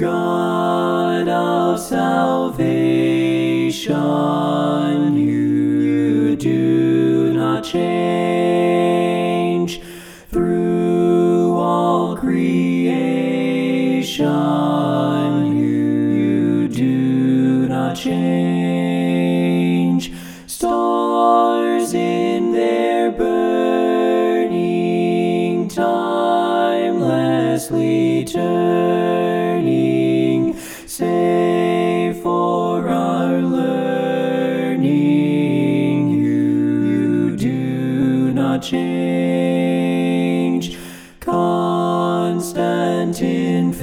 God of salvation, you do not change. Through all creation, you do not change. Stars in their burning, timelessly turning, save for our learning, you do not change. Constant in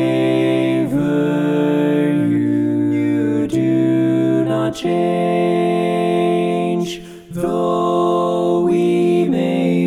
favor, you do not change. Though we may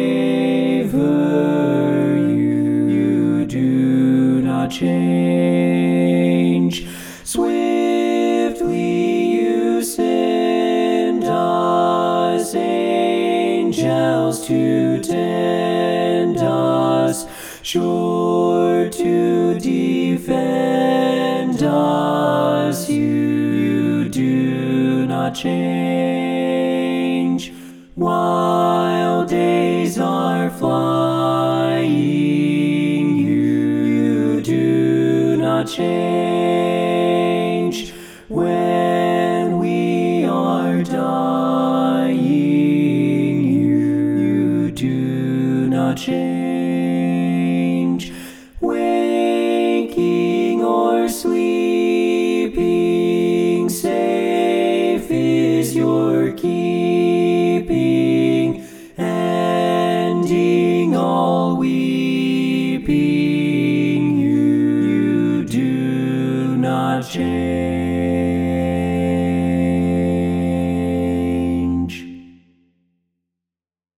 waver, you do not change. Swiftly you send us angels to tend us, sure to defend us, you do not change. While days are flying, you do not change. When we are dying, you do not change. Waking or sleeping, safe is your keeping, ending all weeping, you do not change.